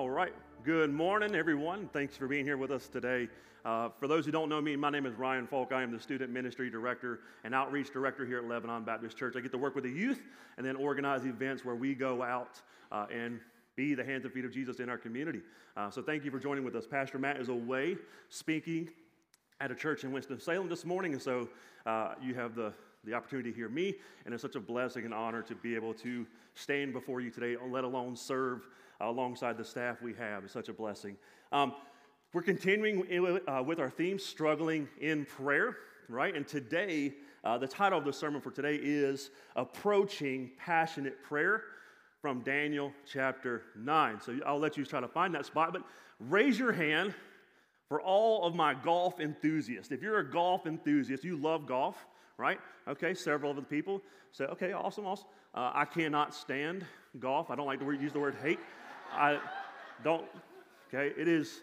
All right. Good morning, everyone. Thanks for being here with us today. For those who don't know me, my name is Ryan Falk. I am the Student Ministry Director and Outreach Director here at Lebanon Baptist Church. I get to work with the youth and then organize events where we go out and be the hands and feet of Jesus in our community. So thank you for joining with us. Pastor Matt is away speaking at a church in Winston-Salem this morning, and so you have the opportunity to hear me, and it's such a blessing and honor to be able to stand before you today, let alone serve alongside the staff we have. It's such a blessing. We're continuing with our theme, Struggling in Prayer, right? And today, the title of the sermon for today is Approaching Passionate Prayer from Daniel chapter 9. So I'll let you try to find that spot, but raise your hand for all of my golf enthusiasts. If you're a golf enthusiast, you love golf, right? Okay, several of the people say, okay, awesome. I cannot stand golf. I don't like to use the word hate. I don't, okay? It's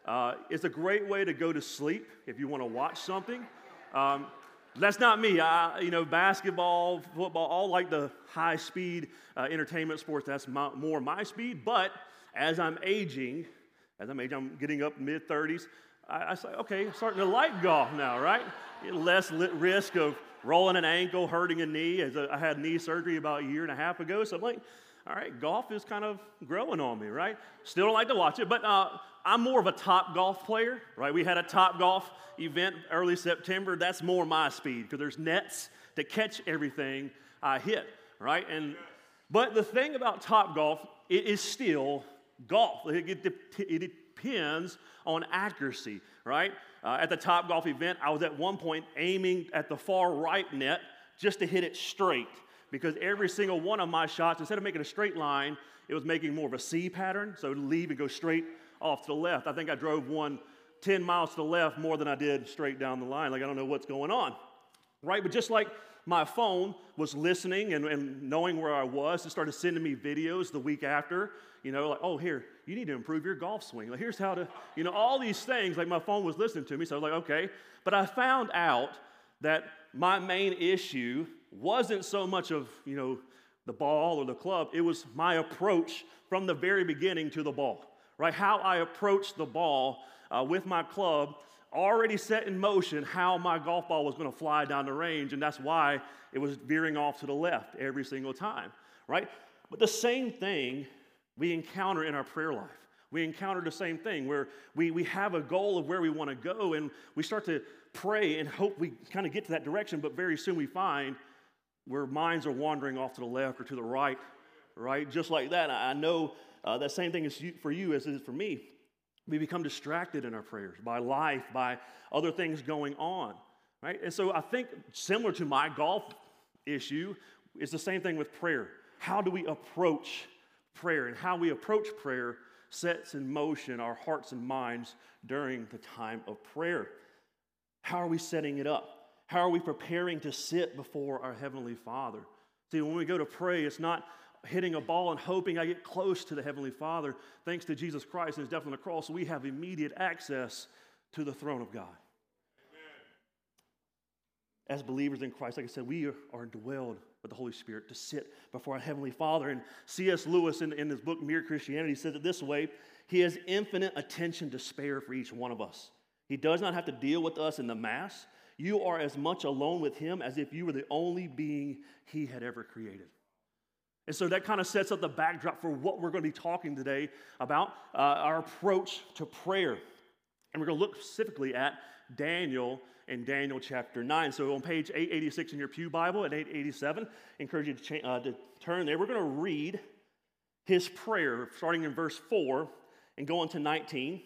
a great way to go to sleep if you want to watch something. That's not me. Basketball, football, all like the high-speed entertainment sports, that's more my speed. But as I'm aging, I'm getting up mid-30s, I say, okay, I'm starting to like golf now, right? Less risk of rolling an ankle, hurting a knee. I had knee surgery about a year and a half ago, so I'm like, all right, golf is kind of growing on me, right? Still don't like to watch it, but I'm more of a Top Golf player, right? We had a Top Golf event early September. That's more my speed because there's nets to catch everything I hit, right? But the thing about Top Golf, it is still golf. It depends on accuracy, right? At the Top Golf event, I was at one point aiming at the far right net just to hit it straight, because every single one of my shots, instead of making a straight line, it was making more of a C pattern, so it would leave and go straight off to the left. I think I drove 10 miles to the left more than I did straight down the line. Like, I don't know what's going on, right? But just like my phone was listening and knowing where I was, it started sending me videos the week after, like, oh, here, you need to improve your golf swing. Like, here's how to, all these things, like my phone was listening to me, so I was like, okay. But I found out that my main issue wasn't so much of, the ball or the club. It was my approach from the very beginning to the ball, right? How I approached the ball with my club already set in motion how my golf ball was going to fly down the range, and that's why it was veering off to the left every single time, right? But the same thing we encounter in our prayer life. We encounter the same thing where we have a goal of where we want to go, and we start to pray and hope we kind of get to that direction, but very soon we find where minds are wandering off to the left or to the right, right? Just like that, I know that same thing is for you as it is for me. We become distracted in our prayers by life, by other things going on, right? And so I think similar to my golf issue, it's the same thing with prayer. How do we approach prayer? And how we approach prayer sets in motion our hearts and minds during the time of prayer. How are we setting it up? How are we preparing to sit before our Heavenly Father? See, when we go to pray, it's not hitting a ball and hoping I get close to the Heavenly Father. Thanks to Jesus Christ and His death on the cross, we have immediate access to the throne of God. Amen. As believers in Christ, like I said, we are indwelled with the Holy Spirit to sit before our Heavenly Father. And C.S. Lewis, in his book, Mere Christianity, says it this way: He has infinite attention to spare for each one of us. He does not have to deal with us in the mass. You are as much alone with Him as if you were the only being He had ever created. And so that kind of sets up the backdrop for what we're going to be talking today about, our approach to prayer. And we're going to look specifically at Daniel in Daniel chapter 9. So on page 886 in your Pew Bible at 887, I encourage you to turn there. We're going to read his prayer starting in verse 4 and go on to 19,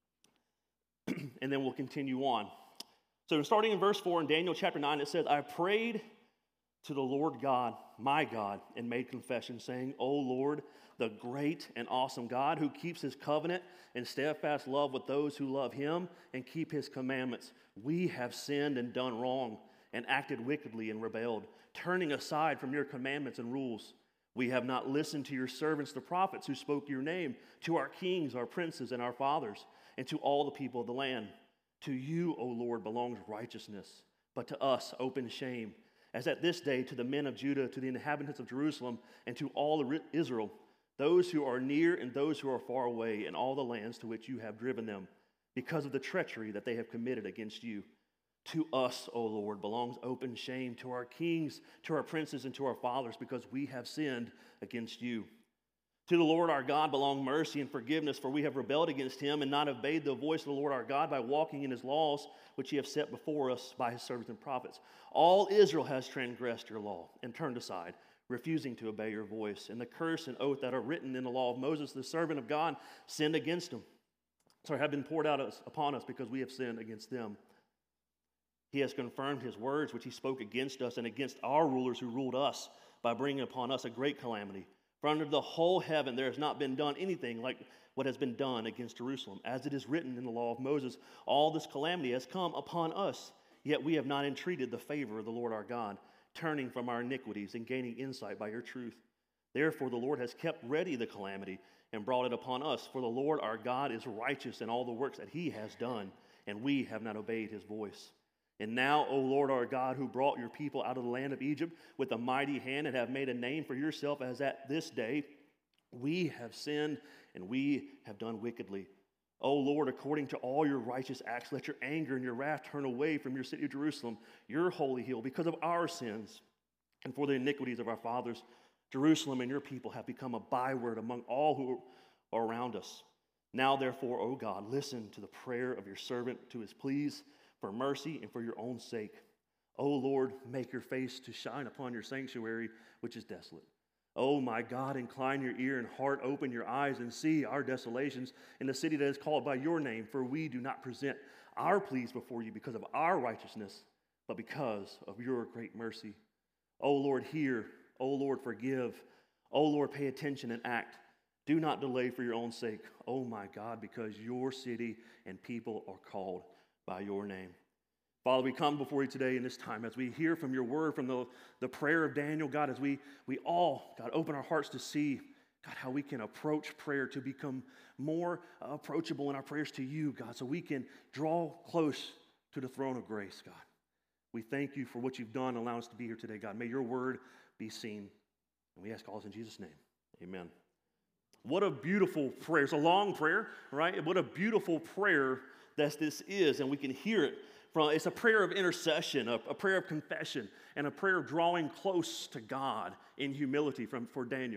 and then we'll continue on. So starting in verse 4 in Daniel chapter 9, it says, I prayed to the Lord God, my God, and made confession, saying, O Lord, the great and awesome God, who keeps His covenant and steadfast love with those who love Him and keep His commandments, we have sinned and done wrong and acted wickedly and rebelled, turning aside from your commandments and rules. We have not listened to your servants, the prophets, who spoke your name, to our kings, our princes, and our fathers, and to all the people of the land. To you, O Lord, belongs righteousness, but to us open shame, as at this day to the men of Judah, to the inhabitants of Jerusalem, and to all Israel. those who are near and those who are far away, in all the lands to which you have driven them, because of the treachery that they have committed against you. To us, O Lord, belongs open shame, to our kings, to our princes, and to our fathers, because we have sinned against you. To the Lord our God belong mercy and forgiveness, for we have rebelled against him and not obeyed the voice of the Lord our God by walking in his laws, which he has set before us by his servants and prophets. All Israel has transgressed your law and turned aside, refusing to obey your voice. And the curse and oath that are written in the law of Moses, the servant of God, sinned against him. So have been poured out upon us because we have sinned against them. He has confirmed his words, which he spoke against us and against our rulers who ruled us, by bringing upon us a great calamity. For under the whole heaven there has not been done anything like what has been done against Jerusalem. As it is written in the law of Moses, all this calamity has come upon us, yet we have not entreated the favor of the Lord our God, turning from our iniquities and gaining insight by your truth. Therefore the Lord has kept ready the calamity and brought it upon us. For the Lord our God is righteous in all the works that he has done, and we have not obeyed his voice. And now, O Lord our God, who brought your people out of the land of Egypt with a mighty hand and have made a name for yourself as at this day, we have sinned and we have done wickedly. O Lord, according to all your righteous acts, let your anger and your wrath turn away from your city of Jerusalem, your holy hill, because of our sins and for the iniquities of our fathers. Jerusalem and your people have become a byword among all who are around us. Now, therefore, O God, listen to the prayer of your servant, to his pleas for mercy and for your own sake. O Lord, make your face to shine upon your sanctuary, which is desolate. O my God, incline your ear and heart, open your eyes and see our desolations in the city that is called by your name, for we do not present our pleas before you because of our righteousness, but because of your great mercy. O Lord, hear. O Lord, forgive. O Lord, pay attention and act. Do not delay for your own sake, O my God, because your city and people are called by your name. Father, we come before you today in this time as we hear from your word, from the prayer of Daniel, God, as we all, God, open our hearts to see, God, how we can approach prayer to become more approachable in our prayers to you, God, so we can draw close to the throne of grace, God. We thank you for what you've done, allow us to be here today, God. May your word be seen. And we ask all this in Jesus' name. Amen. What a beautiful prayer. It's a long prayer, right? What a beautiful prayer that this is, and we can hear it from. It's a prayer of intercession, a prayer of confession, and a prayer of drawing close to God in humility for Daniel.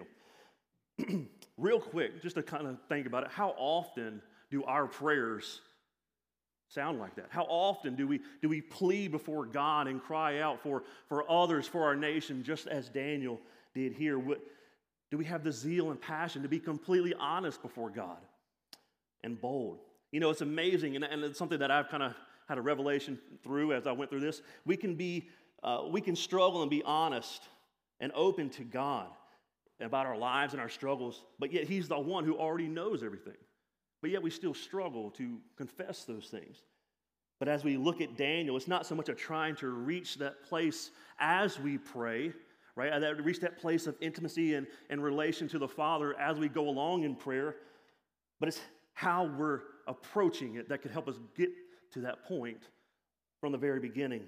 Real quick, just to kind of think about it, how often do our prayers sound like that? How often do we plead before God and cry out for others, for our nation, just as Daniel did here? Do we have the zeal and passion to be completely honest before God and bold? You know, it's amazing, and it's something that I've kind of had a revelation through as I went through this. We can struggle and be honest and open to God about our lives and our struggles, but yet He's the one who already knows everything. But yet we still struggle to confess those things. But as we look at Daniel, it's not so much of trying to reach that place as we pray, right? That reach that place of intimacy and relation to the Father as we go along in prayer, but it's how we're approaching it that could help us get to that point from the very beginning.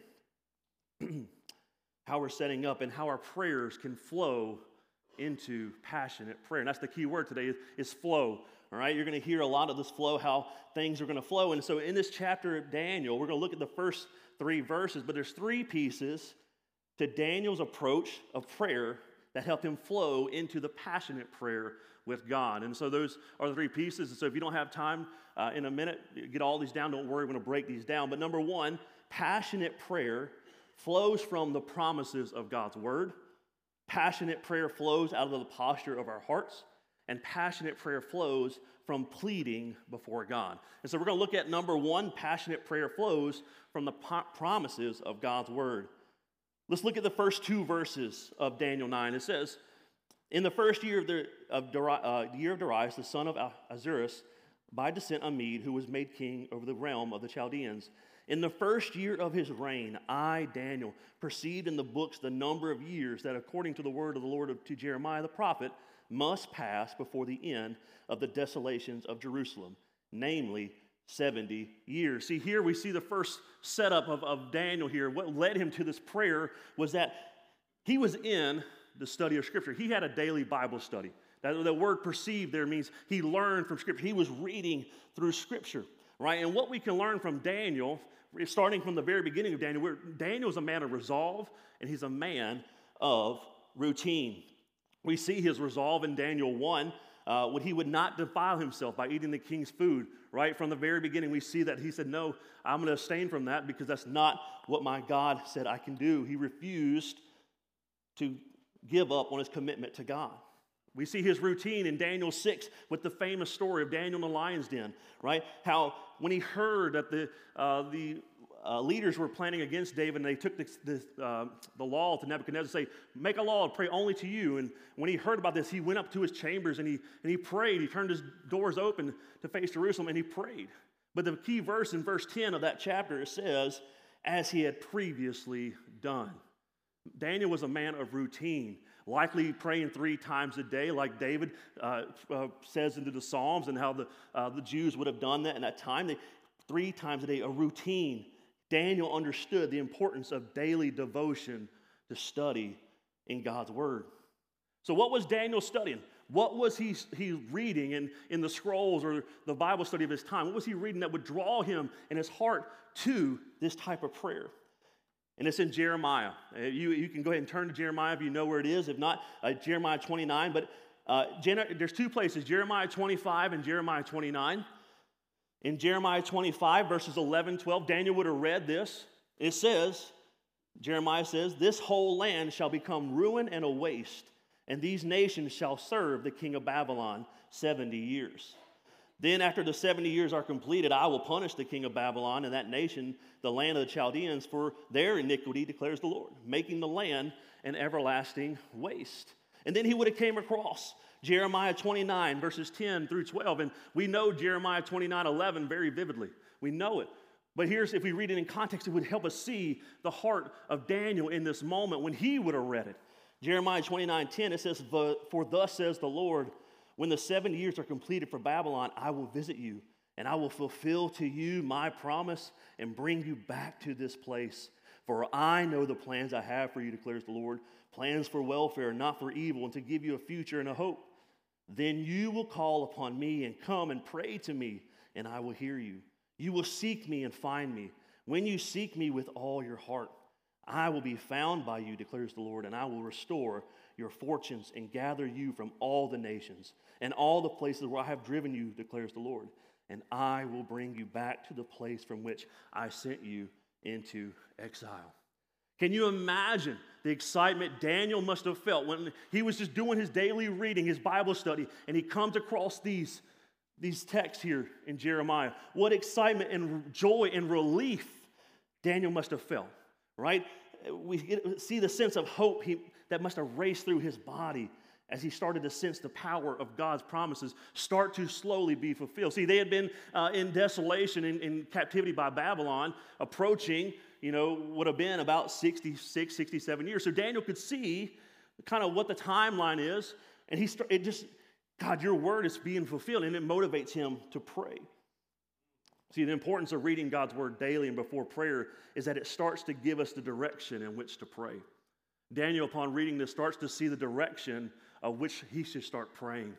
How we're setting up and how our prayers can flow into passionate prayer. And that's the key word today is flow. All right, you're going to hear a lot of this flow, how things are going to flow. And so in this chapter of Daniel, we're going to look at the first 3 verses, but there's 3 pieces to Daniel's approach of prayer that help him flow into the passionate prayer with God. And so those are the 3 pieces. And so if you don't have time in a minute, get all these down. Don't worry, we're going to break these down. But number 1, passionate prayer flows from the promises of God's word. Passionate prayer flows out of the posture of our hearts. And passionate prayer flows from pleading before God. And so we're going to look at number 1, passionate prayer flows from the promises of God's word. Let's look at the first 2 verses of Daniel 9. It says, in the first year of Darius, the son of Ahasuerus, by descent a Mede, who was made king over the realm of the Chaldeans. In the first year of his reign, I, Daniel, perceived in the books the number of years that according to the word of the Lord to Jeremiah the prophet must pass before the end of the desolations of Jerusalem, namely 70 years. See, here we see the first setup of Daniel here. What led him to this prayer was that he was in the study of Scripture. He had a daily Bible study. That word perceived there means he learned from Scripture. He was reading through Scripture, right? And what we can learn from Daniel, starting from the very beginning of Daniel, Daniel's a man of resolve, and he's a man of routine. We see his resolve in Daniel 1, when he would not defile himself by eating the king's food, right? From the very beginning, we see that he said, no, I'm going to abstain from that because that's not what my God said I can do. He refused to give up on his commitment to God. We see his routine in Daniel 6 with the famous story of Daniel in the lion's den, right? How when he heard that the leaders were planning against David, and they took the law to Nebuchadnezzar, say, make a law, pray only to you. And when he heard about this, he went up to his chambers and he prayed. He turned his doors open to face Jerusalem and he prayed. But the key verse in verse 10 of that chapter, it says, as he had previously done. Daniel was a man of routine, likely praying 3 times a day, like David says into the Psalms, and how the Jews would have done that in that time. 3 times a day, a routine. Daniel understood the importance of daily devotion to study in God's Word. So what was Daniel studying? What was he reading in the scrolls or the Bible study of his time? What was he reading that would draw him and his heart to this type of prayer? And it's in Jeremiah. You can go ahead and turn to Jeremiah if you know where it is. If not, Jeremiah 29. But there's 2 places, Jeremiah 25 and Jeremiah 29. In Jeremiah 25, verses 11, 12, Daniel would have read this. It says, Jeremiah says, this whole land shall become ruin and a waste, and these nations shall serve the king of Babylon 70 years. Then after the 70 years are completed, I will punish the king of Babylon and that nation, the land of the Chaldeans, for their iniquity, declares the Lord, making the land an everlasting waste. And then he would have came across Jeremiah 29, verses 10 through 12. And we know Jeremiah 29, 11 very vividly. We know it. But here's, if we read it in context, it would help us see the heart of Daniel in this moment when he would have read it. Jeremiah 29, 10, it says, for thus says the Lord, when the 70 years are completed for Babylon, I will visit you, and I will fulfill to you my promise and bring you back to this place. For I know the plans I have for you, declares the Lord, plans for welfare, not for evil, and to give you a future and a hope. Then you will call upon me and come and pray to me, and I will hear you. You will seek me and find me. When you seek me with all your heart, I will be found by you, declares the Lord, and I will restore your fortunes and gather you from all the nations and all the places where I have driven you, declares the Lord, and I will bring you back to the place from which I sent you into exile. Can you imagine the excitement Daniel must have felt when he was just doing his daily reading, his Bible study, and he comes across these texts here in Jeremiah? What excitement and joy and relief Daniel must have felt, right? We see the sense of hope that must have raced through his body as he started to sense the power of God's promises start to slowly be fulfilled. See, they had been in desolation, in captivity by Babylon, approaching, would have been about 66, 67 years. So Daniel could see kind of what the timeline is, and God, your word is being fulfilled, and it motivates him to pray. See, the importance of reading God's word daily and before prayer is that it starts to give us the direction in which to pray. Daniel, upon reading this, starts to see the direction of which he should start praying.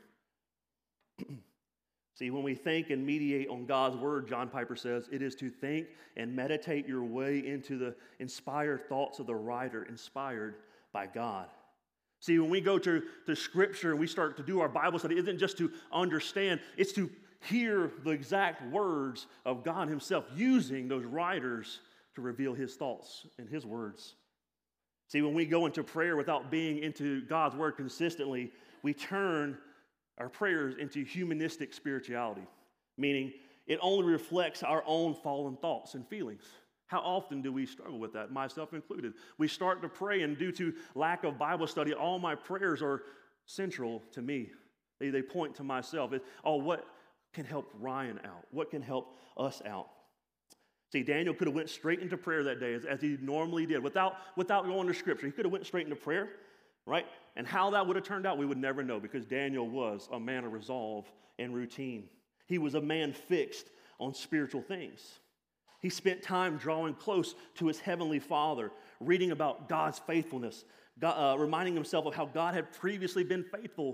See, when we think and meditate on God's word, John Piper says, it is to think and meditate your way into the inspired thoughts of the writer inspired by God. See, when we go to Scripture and we start to do our Bible study, it isn't just to understand, it's to hear the exact words of God himself using those writers to reveal his thoughts and his words. See, when we go into prayer without being into God's word consistently, we turn our prayers into humanistic spirituality, meaning it only reflects our own fallen thoughts and feelings. How often do we struggle with that, myself included? We start to pray, and due to lack of Bible study, all my prayers are central to me. They point to myself. What can help Ryan out? What can help us out? See, Daniel could have went straight into prayer that day, as he normally did, without going to Scripture. He could have went straight into prayer, right? And how that would have turned out, we would never know, because Daniel was a man of resolve and routine. He was a man fixed on spiritual things. He spent time drawing close to his heavenly Father, reading about God's faithfulness, reminding himself of how God had previously been faithful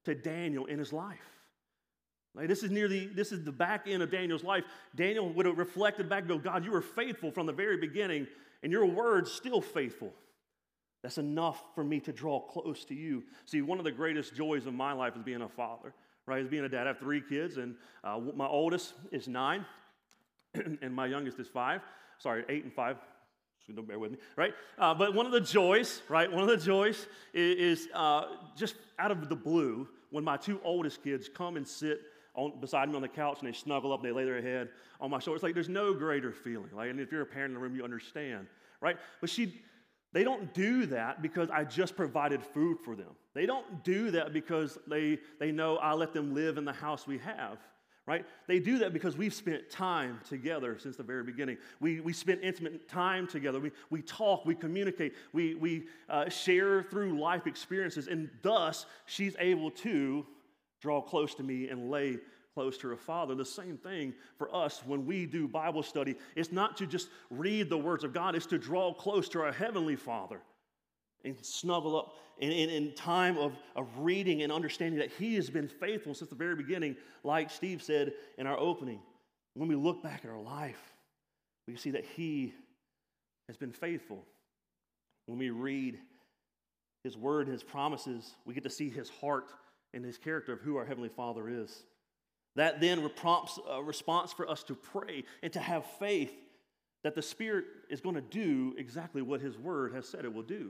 to Daniel in his life. Like this is the back end of Daniel's life. Daniel would have reflected back and go, God, you were faithful from the very beginning, and your word's still faithful. That's enough for me to draw close to you. See, one of the greatest joys of my life is being a father, right? Is being a dad. I have 3 kids, and my oldest is 9, and my youngest is 5. Sorry, 8 and 5. So don't bear with me, right? But one of the joys, right? One of the joys is just out of the blue when my 2 oldest kids come and sit beside me on the couch and they snuggle up, they lay their head on my shoulder. It's like there's no greater feeling. Like, and if you're a parent in the room, you understand, right? But they don't do that because I just provided food for them. They don't do that because they know I let them live in the house we have, right? They do that because we've spent time together since the very beginning. We spent intimate time together. We talk, we communicate, we share through life experiences, and thus she's able to draw close to me and lay close to her father. The same thing for us when we do Bible study. It's not to just read the words of God, it's to draw close to our Heavenly Father and snuggle up in time of reading and understanding that He has been faithful since the very beginning, like Steve said in our opening. When we look back at our life, we see that He has been faithful. When we read His Word, His promises, we get to see His heart and His character of who our Heavenly Father is. That then prompts a response for us to pray and to have faith that the Spirit is going to do exactly what His Word has said it will do.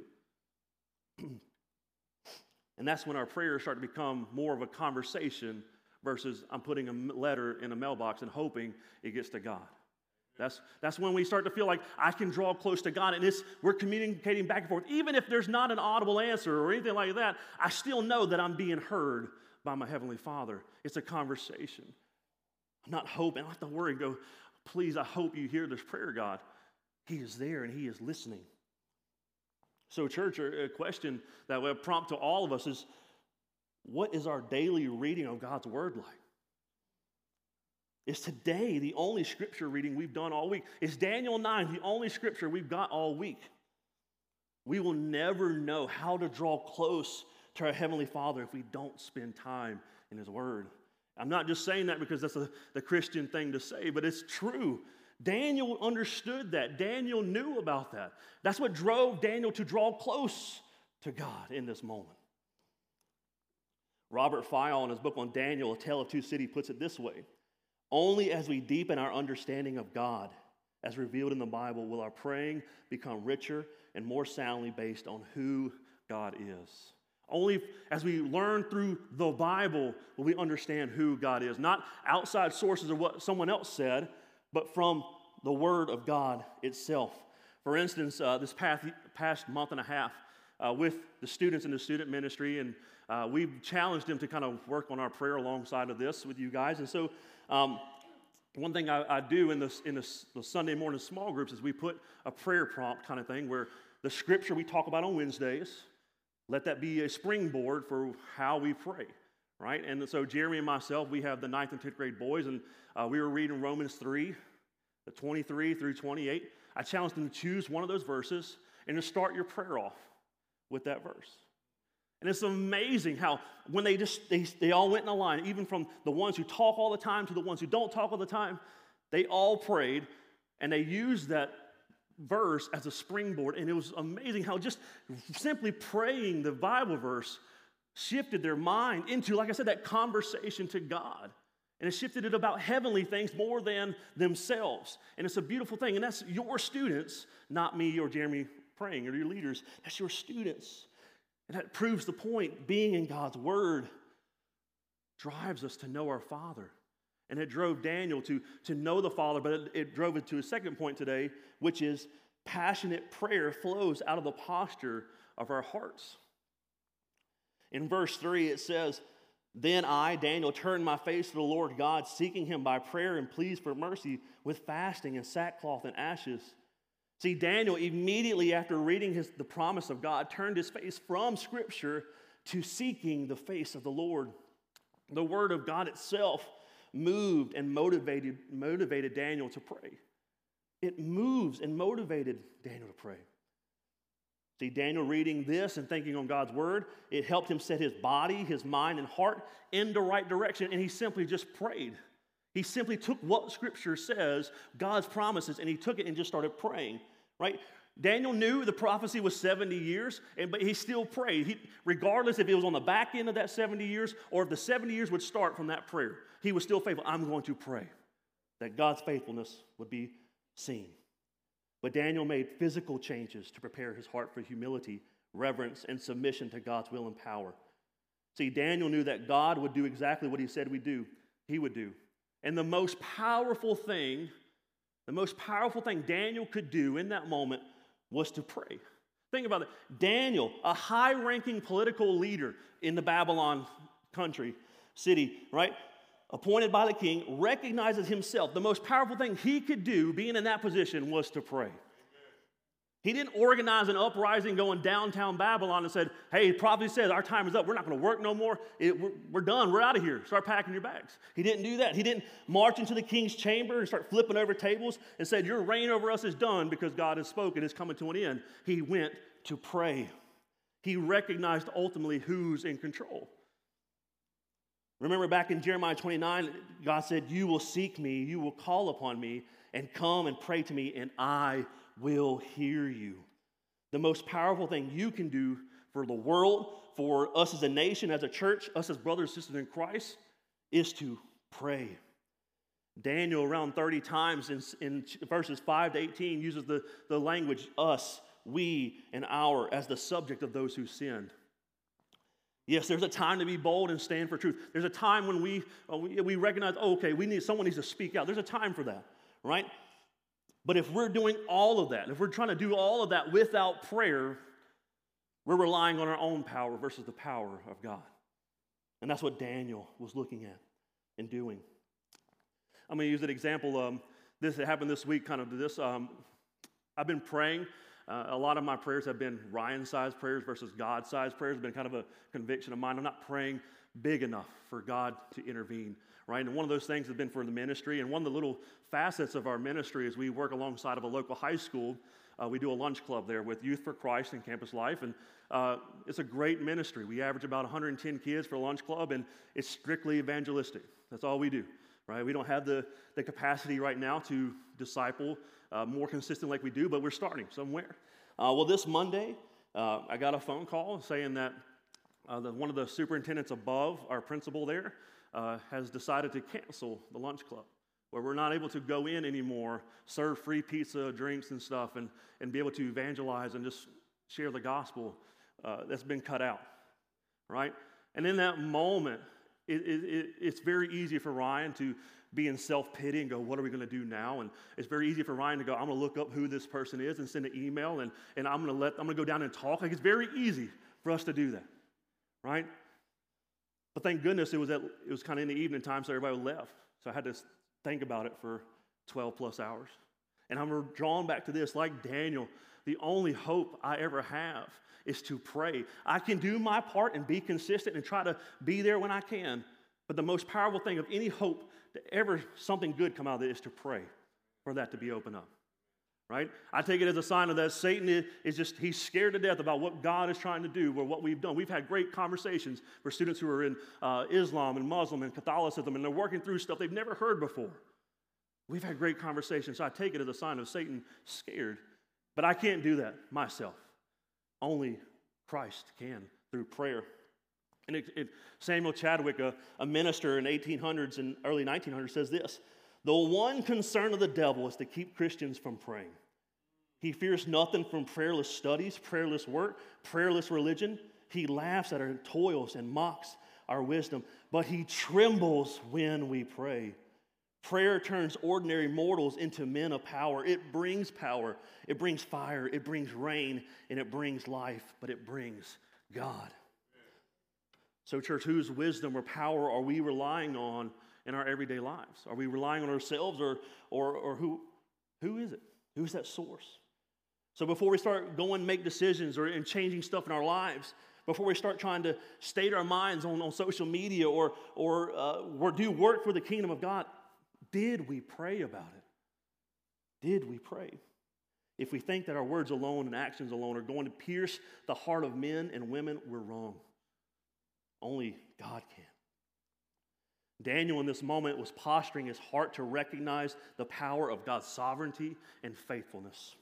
And that's when our prayers start to become more of a conversation versus I'm putting a letter in a mailbox and hoping it gets to God. That's when we start to feel like I can draw close to God, and we're communicating back and forth. Even if there's not an audible answer or anything like that, I still know that I'm being heard by my Heavenly Father. It's a conversation. I'm not hoping. I don't have to worry and go, please, I hope you hear this prayer, God. He is there and He is listening. So, church, a question that will prompt to all of us is, what is our daily reading of God's Word like? Is today the only scripture reading we've done all week? Is Daniel 9 the only scripture we've got all week? We will never know how to draw close to our Heavenly Father if we don't spend time in His Word. I'm not just saying that because that's the Christian thing to say, but it's true. Daniel understood that. Daniel knew about that. That's what drove Daniel to draw close to God in this moment. Robert File, in his book on Daniel, A Tale of Two Cities, puts it this way: only as we deepen our understanding of God, as revealed in the Bible, will our praying become richer and more soundly based on who God is. Only as we learn through the Bible will we understand who God is. Not outside sources of what someone else said, but from the Word of God itself. For instance, this past month and a half with the students in the student ministry, and we've challenged them to kind of work on our prayer alongside of this with you guys. And so one thing I do in the Sunday morning small groups is we put a prayer prompt kind of thing where the scripture we talk about on Wednesdays, let that be a springboard for how we pray, right? And so Jeremy and myself, we have the 9th and 10th grade boys, and we were reading Romans 3, the 23 through 28. I challenged them to choose one of those verses and to start your prayer off with that verse. And it's amazing how when they all went in a line, even from the ones who talk all the time to the ones who don't talk all the time, they all prayed, and they used that verse as a springboard. And it was amazing how just simply praying the Bible verse shifted their mind into, like I said, that conversation to God. And it shifted it about heavenly things more than themselves. And it's a beautiful thing. And that's your students, not me or Jeremy praying, or your leaders. That's your students. And that proves the point. Being in God's Word drives us to know our Father. And it drove Daniel to know the Father, but it drove it to a second point today, which is passionate prayer flows out of the posture of our hearts. In verse 3, it says, "Then I, Daniel, turned my face to the Lord God, seeking Him by prayer and pleas for mercy with fasting and sackcloth and ashes." See, Daniel, immediately after reading the promise of God, turned his face from Scripture to seeking the face of the Lord. The Word of God itself moved and motivated Daniel to pray. It moves and motivated Daniel to pray. See, Daniel reading this and thinking on God's word, it helped him set his body, his mind, and heart in the right direction, and he simply just prayed. He simply took what Scripture says, God's promises, and he took it and just started praying, right? Daniel knew the prophecy was 70 years, but he still prayed. Regardless if it was on the back end of that 70 years or if the 70 years would start from that prayer, he was still faithful. I'm going to pray that God's faithfulness would be seen. But Daniel made physical changes to prepare his heart for humility, reverence, and submission to God's will and power. See, Daniel knew that God would do exactly what he said he would do. And the most powerful thing Daniel could do in that moment was to pray. Think about it. Daniel, a high-ranking political leader in the Babylon city, right? Appointed by the king, recognizes himself. The most powerful thing he could do, being in that position, was to pray. He didn't organize an uprising going downtown Babylon and said, hey, prophecy says our time is up. We're not going to work no more. We're done. We're out of here. Start packing your bags. He didn't do that. He didn't march into the king's chamber and start flipping over tables and said, your reign over us is done because God has spoken. It's coming to an end. He went to pray. He recognized ultimately who's in control. Remember back in Jeremiah 29, God said, you will seek me, you will call upon me, and come and pray to me, and I will hear you. The most powerful thing you can do for the world, for us as a nation, as a church, us as brothers and sisters in Christ, is to pray. Daniel, around 30 times in verses 5 to 18, uses the language us, we, and our as the subject of those who sinned. Yes, there's a time to be bold and stand for truth. There's a time when we recognize, someone needs to speak out. There's a time for that, right? But if we're doing all of that, if we're trying to do all of that without prayer, we're relying on our own power versus the power of God. And that's what Daniel was looking at and doing. I'm going to use an example. This happened this week, I've been praying. A lot of my prayers have been Ryan-sized prayers versus God-sized prayers. It's been kind of a conviction of mine. I'm not praying big enough for God to intervene, right? And one of those things has been for the ministry. And one of the little facets of our ministry is we work alongside of a local high school. We do a lunch club there with Youth for Christ and Campus Life. And it's a great ministry. We average about 110 kids for a lunch club, and it's strictly evangelistic. That's all we do, right? We don't have the capacity right now to disciple more consistent like we do, but we're starting somewhere. This Monday, I got a phone call saying that one of the superintendents above our principal there has decided to cancel the lunch club, where we're not able to go in anymore, serve free pizza, drinks, and stuff, and be able to evangelize and just share the gospel. That's been cut out, right? And in that moment, it's very easy for Ryan to be in self-pity and go, what are we going to do now? And it's very easy for Ryan to go, I'm going to look up who this person is and send an email, and I'm going to go down and talk. Like, it's very easy for us to do that, right? But thank goodness it was kind of in the evening time, so everybody left. So I had to think about it for 12 plus hours. And I'm drawn back to this, like Daniel, the only hope I ever have is to pray. I can do my part and be consistent and try to be there when I can. But the most powerful thing of any hope that ever something good come out of it is to pray for that to be opened up, right? I take it as a sign of that Satan he's scared to death about what God is trying to do or what we've done. We've had great conversations for students who are in Islam and Muslim and Catholicism, and they're working through stuff they've never heard before. We've had great conversations, so I take it as a sign of Satan scared. But I can't do that myself. Only Christ can through prayer. And Samuel Chadwick, a minister in 1800s and early 1900s, says this: the one concern of the devil is to keep Christians from praying. He fears nothing from prayerless studies, prayerless work, prayerless religion. He laughs at our toils and mocks our wisdom, but he trembles when we pray. Prayer turns ordinary mortals into men of power. It brings power, it brings fire, it brings rain, and it brings life, but it brings God. So, church, whose wisdom or power are we relying on in our everyday lives? Are we relying on ourselves, or who is it? Who's that source? So before we start going and make decisions and changing stuff in our lives, before we start trying to state our minds on social media or do work for the kingdom of God, did we pray about it? Did we pray? If we think that our words alone and actions alone are going to pierce the heart of men and women, we're wrong. Only God can. Daniel in this moment was posturing his heart to recognize the power of God's sovereignty and faithfulness.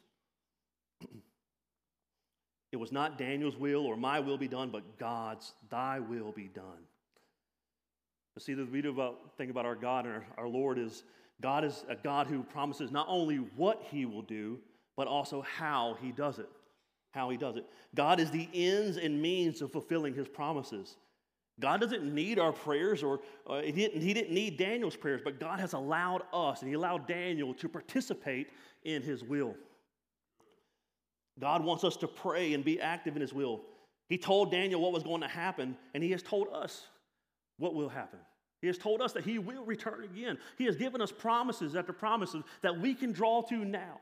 It was not Daniel's will or my will be done, but God's, thy will be done. But see, the beautiful thing about our God and our Lord is God is a God who promises not only what he will do, but also how he does it. How he does it. God is the ends and means of fulfilling his promises. God doesn't need our prayers, or he didn't need Daniel's prayers, but God has allowed us, and he allowed Daniel to participate in his will. God wants us to pray and be active in his will. He told Daniel what was going to happen, and he has told us what will happen. He has told us that he will return again. He has given us promises after promises that we can draw to now.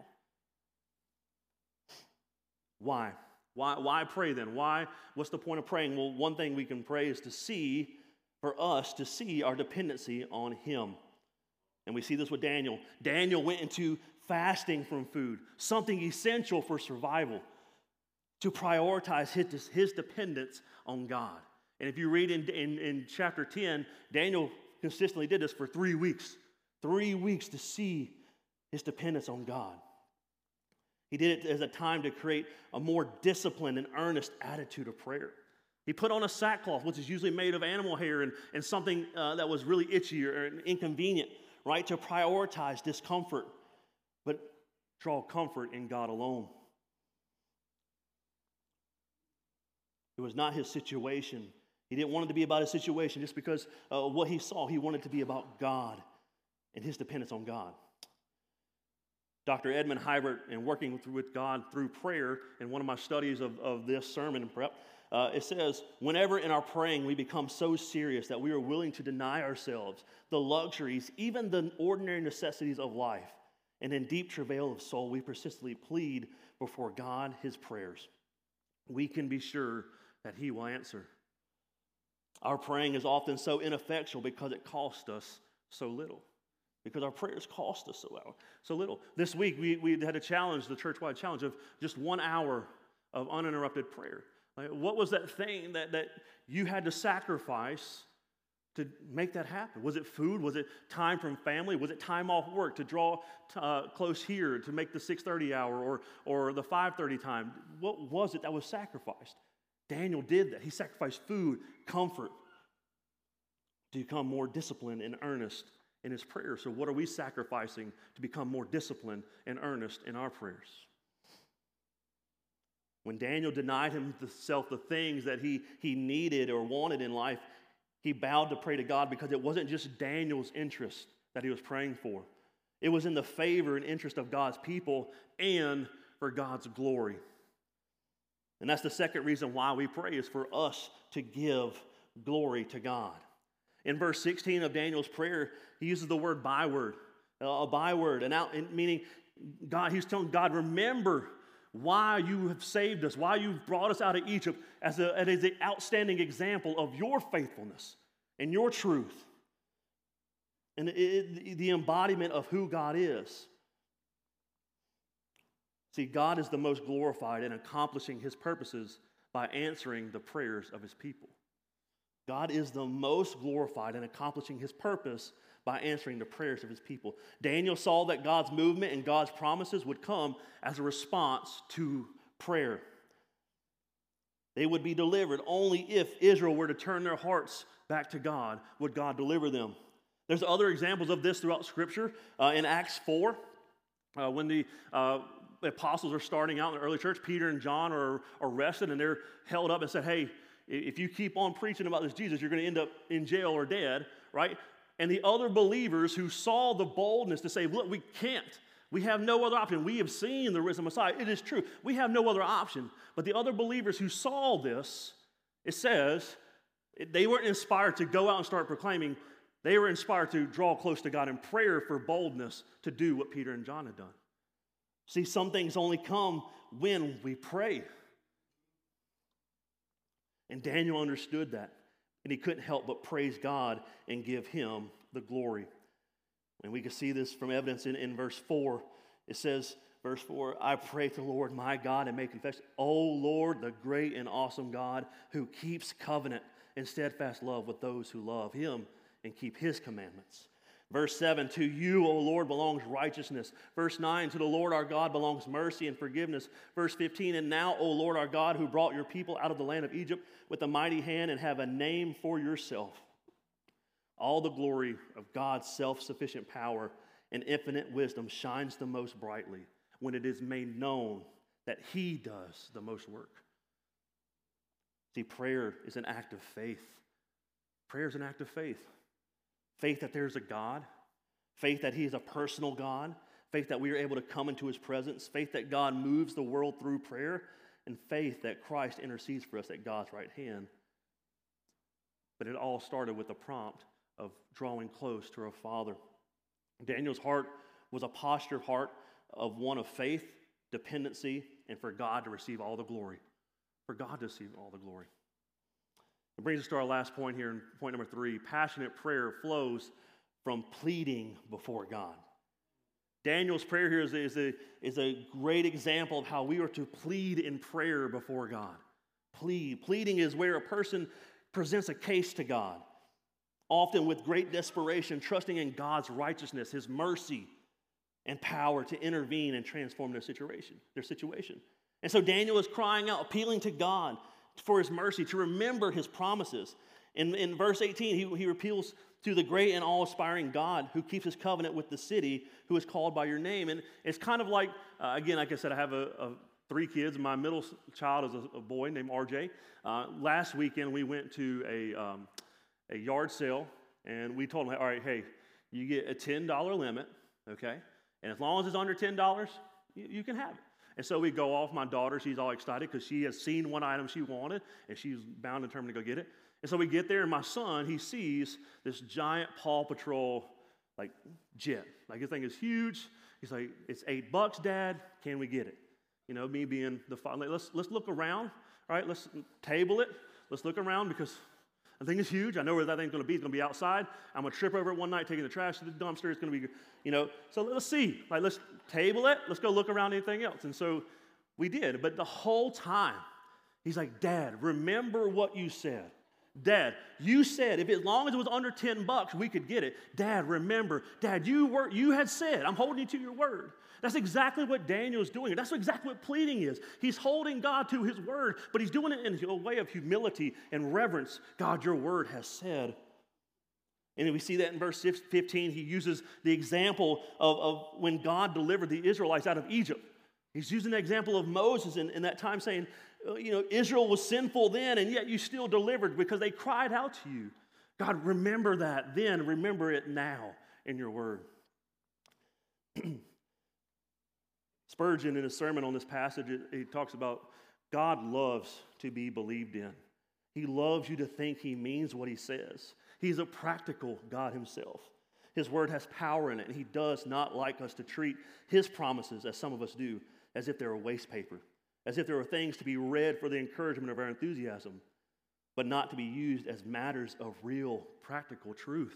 Why? Why pray then? What's the point of praying? Well, one thing we can pray is for us to see our dependency on him. And we see this with Daniel. Daniel went into fasting from food, something essential for survival, to prioritize his dependence on God. And if you read in chapter 10, Daniel consistently did this for 3 weeks. 3 weeks to see his dependence on God. He did it as a time to create a more disciplined and earnest attitude of prayer. He put on a sackcloth, which is usually made of animal hair and something that was really itchy or inconvenient, right? To prioritize discomfort, but draw comfort in God alone. It was not his situation. He didn't want it to be about his situation just because what he saw. He wanted it to be about God and his dependence on God. Dr. Edmund Hibert, in working with God through prayer, in one of my studies of this sermon and prep, it says, whenever in our praying we become so serious that we are willing to deny ourselves the luxuries, even the ordinary necessities of life, and in deep travail of soul, we persistently plead before God his prayers, we can be sure that he will answer. Our praying is often so ineffectual because it costs us so little. Because our prayers cost us so little. This week, we had a challenge, the church-wide challenge of just 1 hour of uninterrupted prayer. Like, what was that thing that you had to sacrifice to make that happen? Was it food? Was it time from family? Was it time off work to draw close here to make the 6:30 hour or the 5:30 time? What was it that was sacrificed? Daniel did that. He sacrificed food, comfort, to become more disciplined and earnest in his prayer. So what are we sacrificing to become more disciplined and earnest in our prayers? When Daniel denied himself the things that he needed or wanted in life, he bowed to pray to God because it wasn't just Daniel's interest that he was praying for. It was in the favor and interest of God's people and for God's glory. And that's the second reason why we pray, is for us to give glory to God. In verse 16 of Daniel's prayer, he uses the word byword, a byword, meaning God. He's telling God, remember why you have saved us, why you've brought us out of Egypt as an outstanding example of your faithfulness and your truth, and the embodiment of who God is. See, God is the most glorified in accomplishing his purposes by answering the prayers of his people. God is the most glorified in accomplishing his purpose by answering the prayers of his people. Daniel saw that God's movement and God's promises would come as a response to prayer. They would be delivered only if Israel were to turn their hearts back to God, would God deliver them. There's other examples of this throughout Scripture. In Acts 4, when the apostles are starting out in the early church, Peter and John are arrested and they're held up and said, hey, if you keep on preaching about this Jesus, you're going to end up in jail or dead, right? And the other believers who saw the boldness to say, look, we can't. We have no other option. We have seen the risen Messiah. It is true. We have no other option. But the other believers who saw this, it says, they weren't inspired to go out and start proclaiming. They were inspired to draw close to God in prayer for boldness to do what Peter and John had done. See, some things only come when we pray. And Daniel understood that, and he couldn't help but praise God and give him the glory. And we can see this from evidence in verse 4. It says, verse 4, I pray to the Lord my God and make confession. O Lord, the great and awesome God who keeps covenant and steadfast love with those who love him and keep his commandments. Verse 7, to you, O Lord, belongs righteousness. Verse 9, to the Lord our God belongs mercy and forgiveness. Verse 15, and now, O Lord our God, who brought your people out of the land of Egypt with a mighty hand and have a name for yourself. All the glory of God's self-sufficient power and infinite wisdom shines the most brightly when it is made known that he does the most work. See, prayer is an act of faith. Prayer is an act of faith. Faith that there's a God, faith that he is a personal God, faith that we are able to come into his presence, faith that God moves the world through prayer, and faith that Christ intercedes for us at God's right hand. But it all started with the prompt of drawing close to our Father. Daniel's heart was a postured heart of one of faith, dependency, and for God to receive all the glory. For God to receive all the glory. It brings us to our last point here, in point number 3. Passionate prayer flows from pleading before God. Daniel's prayer here is a great example of how we are to plead in prayer before God. Pleading is where a person presents a case to God, often with great desperation, trusting in God's righteousness, his mercy, and power to intervene and transform their situation. And so Daniel is crying out, appealing to God for his mercy, to remember his promises. In verse 18, he appeals to the great and all-aspiring God who keeps his covenant with the city who is called by your name. And it's kind of like, again, like I said, I have 3 kids. My middle child is a boy named RJ. Last weekend, we went to a yard sale, and we told him, all right, hey, you get a $10 limit, okay? And as long as it's under $10, you can have it. And so we go off. My daughter, she's all excited because she has seen one item she wanted, and she's bound and determined to go get it. And so we get there, and my son, he sees this giant Paw Patrol, like, jet. Like, this thing is huge. He's like, it's $8, Dad. Can we get it? You know, me being the father, like, let's look around. All right, let's table it. Let's look around because the thing is huge. I know where that thing's going to be. It's going to be outside. I'm going to trip over it one night, taking the trash to the dumpster. It's going to be, so let's see. Like, let's table it. Let's go look around anything else. And so we did. But the whole time, he's like, Dad, remember what you said. Dad, you said as long as it was under $10, we could get it. Dad, remember. Dad, you had said, I'm holding you to your word. That's exactly what Daniel's doing. That's exactly what pleading is. He's holding God to his word, but he's doing it in a way of humility and reverence. God, your word has said. And we see that in verse 15. He uses the example of when God delivered the Israelites out of Egypt. He's using the example of Moses in that time, saying, Israel was sinful then, and yet you still delivered because they cried out to you. God, remember that then. Remember it now in your word. Spurgeon, in his sermon on this passage, he talks about God loves to be believed in. He loves you to think he means what he says. He's a practical God himself. His word has power in it, and he does not like us to treat his promises, as some of us do, as if they're a waste paper, as if there are things to be read for the encouragement of our enthusiasm, but not to be used as matters of real practical truth.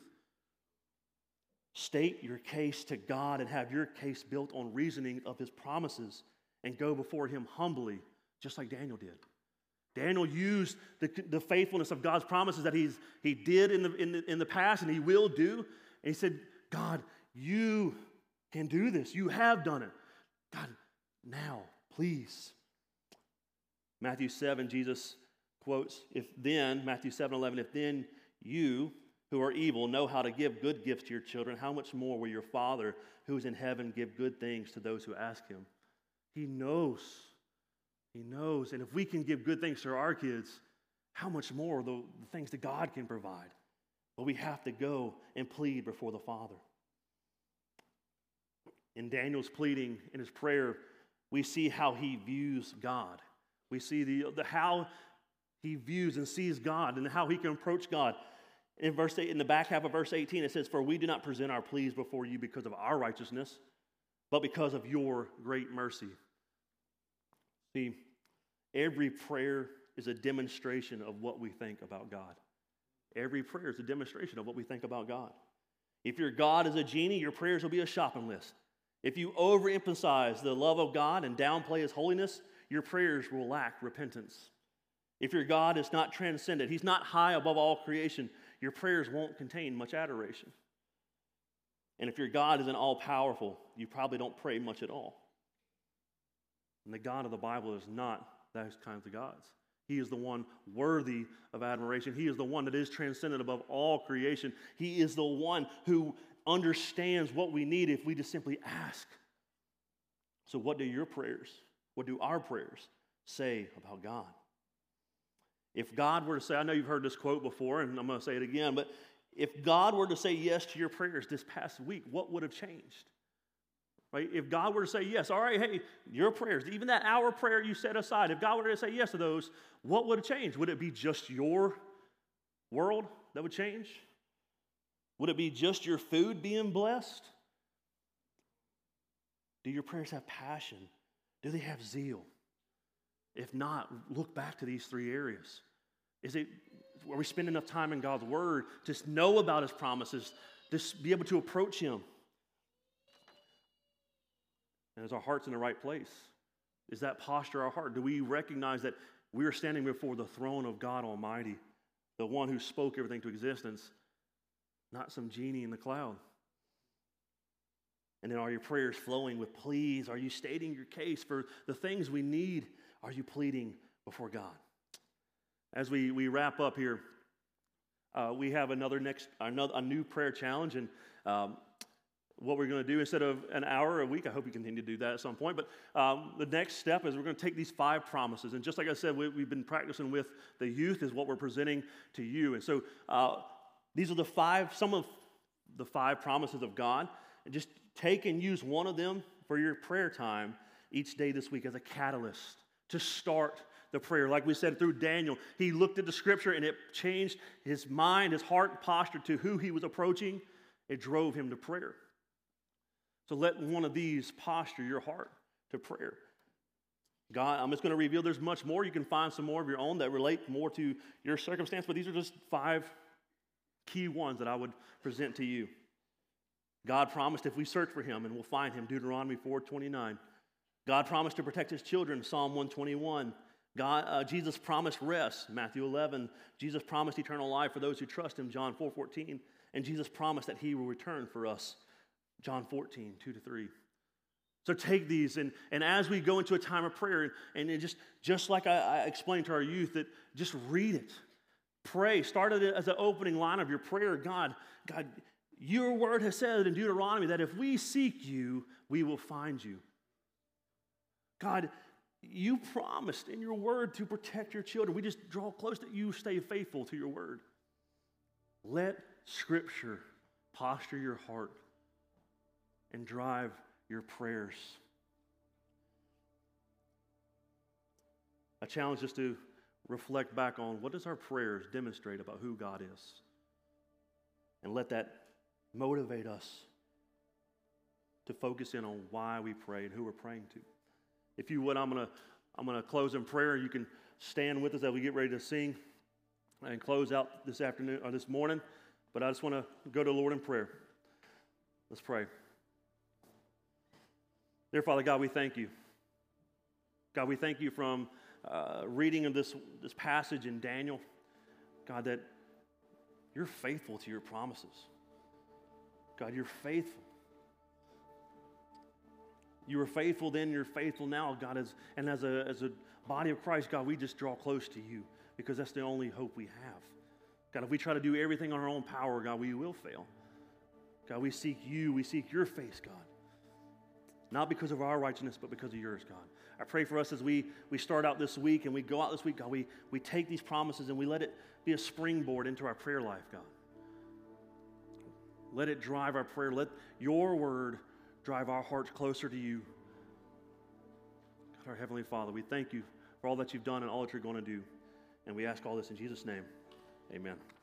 State your case to God and have your case built on reasoning of his promises and go before him humbly, just like Daniel did. Daniel used the faithfulness of God's promises that he did in the past and he will do. And he said, God, you can do this. You have done it. God, now, please. Matthew 7, Jesus quotes, Matthew 7:11, if then you who are evil know how to give good gifts to your children, how much more will your Father who is in heaven give good things to those who ask him? He knows. He knows. And if we can give good things to our kids, how much more the things that God can provide? But we have to go and plead before the Father. In Daniel's pleading, in his prayer, we see how he views God. We see the how he views and sees God and how he can approach God. In verse 8, in the back half of verse 18, it says, for we do not present our pleas before you because of our righteousness, but because of your great mercy. See, every prayer is a demonstration of what we think about God. Every prayer is a demonstration of what we think about God. If your God is a genie, your prayers will be a shopping list. If you overemphasize the love of God and downplay His holiness, your prayers will lack repentance. If your God is not transcendent, He's not high above all creation, your prayers won't contain much adoration. And if your God isn't all-powerful, you probably don't pray much at all. And the God of the Bible is not those kinds of gods. He is the one worthy of admiration. He is the one that is transcendent above all creation. He is the one who understands what we need if we just simply ask. So what do our prayers say about God? If God were to say, I know you've heard this quote before, and I'm going to say it again, but if God were to say yes to your prayers this past week, what would have changed? Right? If God were to say yes, all right, hey, your prayers, even that hour prayer you set aside, if God were to say yes to those, what would have changed? Would it be just your world that would change? Would it be just your food being blessed? Do your prayers have passion? Do they have zeal? If not, look back to these three areas. Are we spending enough time in God's Word to know about His promises, to be able to approach Him? And is our hearts in the right place? Is that posture our heart? Do we recognize that we are standing before the throne of God Almighty, the one who spoke everything to existence, not some genie in the cloud? And then are your prayers flowing with pleas? Are you stating your case for the things we need? Are you pleading before God? As we wrap up here, we have a new prayer challenge, and what we're going to do instead of an hour a week, I hope you continue to do that at some point, but the next step is we're going to take these 5 promises, and just like I said, we've been practicing with the youth is what we're presenting to you, and so these are some of the 5 promises of God, and just take and use one of them for your prayer time each day this week as a catalyst to start the prayer. Like we said through Daniel, he looked at the scripture and it changed his mind, his heart posture to who he was approaching. It drove him to prayer. So let one of these posture your heart to prayer. God, I'm just going to reveal there's much more. You can find some more of your own that relate more to your circumstance, but these are just 5 key ones that I would present to you. God promised if we search for Him and we'll find Him, Deuteronomy 4:29. God promised to protect His children, Psalm 121. Jesus promised rest, Matthew 11. Jesus promised eternal life for those who trust Him, John 4:14. And Jesus promised that He will return for us, John 14:2-3. So take these, and as we go into a time of prayer, and it just like I explained to our youth, that just read it. Pray. Start it as an opening line of your prayer. God, your word has said in Deuteronomy that if we seek you, we will find you. God, you promised in your word to protect your children. We just draw close that you stay faithful to your word. Let Scripture posture your heart and drive your prayers. I challenge us to reflect back on what does our prayers demonstrate about who God is, and let that motivate us to focus in on why we pray and who we're praying to. If you would, I'm gonna close in prayer. You can stand with us as we get ready to sing and close out this afternoon or this morning. But I just want to go to the Lord in prayer. Let's pray. Dear Father God, we thank you. God, we thank you from reading of this passage in Daniel, God, that you're faithful to your promises. God, you're faithful. You were faithful then, you're faithful now, God. As a body of Christ, God, we just draw close to you because that's the only hope we have. God, if we try to do everything on our own power, God, we will fail. God, we seek you, we seek your face, God. Not because of our righteousness, but because of yours, God. I pray for us as we start out this week and we go out this week, God, we take these promises and we let it be a springboard into our prayer life, God. Let it drive our prayer. Let your word drive our hearts closer to you. God, our Heavenly Father, we thank you for all that you've done and all that you're going to do. And we ask all this in Jesus' name. Amen.